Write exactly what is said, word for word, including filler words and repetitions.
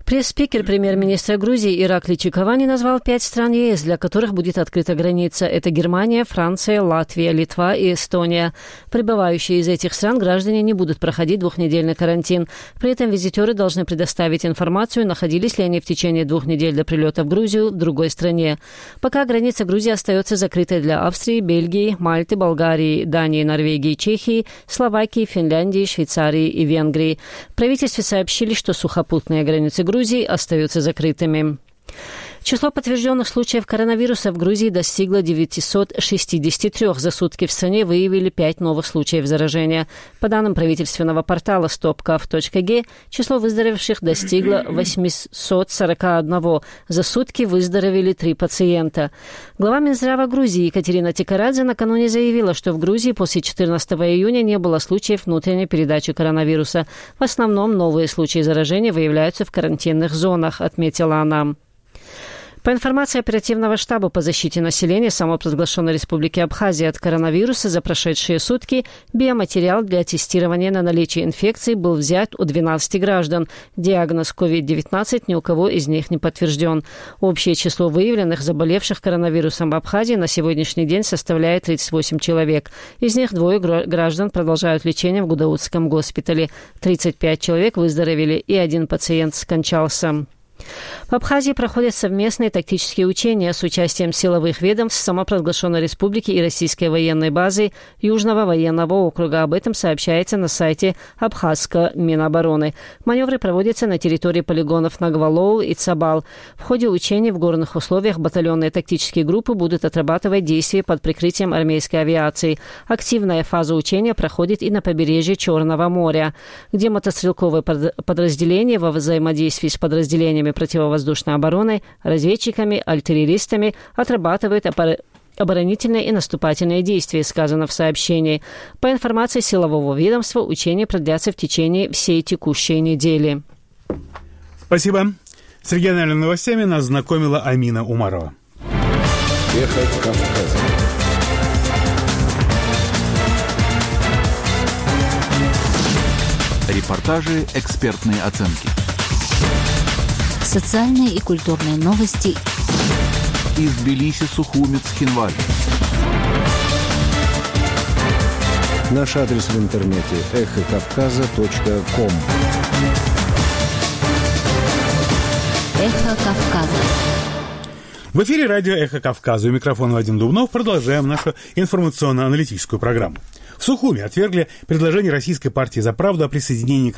Пресс-спикер премьер-министра Грузии Иракли Чикавани назвал пять стран ЕС, для которых будет открыта граница. Это Германия, Франция, Латвия, Литва и Эстония. Прибывающие из этих стран граждане не будут проходить двухнедельный карантин. При этом визитеры должны предоставить информацию, находились ли они в течение двух недель до прилета в Грузию в другой стране. Пока граница Грузии остается закрытой для Австрии, Бельгии, Мальты, Болгарии, Дании, Норвегии, Чехии, Словакии, Финляндии, Швейцарии и Венгрии. В правительстве сообщили, что сухопутные границы Грузии остаются закрытыми. Число подтвержденных случаев коронавируса в Грузии достигло девятьсот шестьдесят три. За сутки в стране выявили пять новых случаев заражения. По данным правительственного портала stopkaf точка ге, число выздоровевших достигло восемьсот сорок один. За сутки выздоровели три пациента. Глава Минздрава Грузии Екатерина Тикарадзе накануне заявила, что в Грузии после четырнадцатого июня не было случаев внутренней передачи коронавируса. В основном новые случаи заражения выявляются в карантинных зонах, отметила она. По информации оперативного штаба по защите населения самопровозглашенной Республики Абхазия от коронавируса за прошедшие сутки биоматериал для тестирования на наличие инфекции был взят у двенадцати граждан. Диагноз ковид девятнадцать ни у кого из них не подтвержден. Общее число выявленных заболевших коронавирусом в Абхазии на сегодняшний день составляет тридцать восемь человек. Из них двое граждан продолжают лечение в Гудаутском госпитале. тридцать пять человек выздоровели и один пациент скончался. В Абхазии проходят совместные тактические учения с участием силовых ведомств самопровозглашенной республики и российской военной базы Южного военного округа. Об этом сообщается на сайте Абхазского Минобороны. Маневры проводятся на территории полигонов Нагвалоул и Цабал. В ходе учений в горных условиях батальонные тактические группы будут отрабатывать действия под прикрытием армейской авиации. Активная фаза учения проходит и на побережье Черного моря, где мотострелковые подразделения во взаимодействии с подразделениями противовоздушной обороны, разведчиками, артиллеристами отрабатывают оборонительные и наступательные действия, сказано в сообщении. По информации силового ведомства, учения продлятся в течение всей текущей недели. Спасибо. С региональными новостями нас знакомила Амина Умарова. Эхо Кавказа. Репортажи, экспертные оценки. Социальные и культурные новости. Из Тбилиси, Сухумец, Хинвали. Наш адрес в интернете эхо кавказа точка ком. Эхо Кавказа. В эфире радио «Эхо Кавказа». У микрофона Вадим Дубнов. Продолжаем нашу информационно-аналитическую программу. В Сухуми отвергли предложение Российской партии «За правду» о присоединении к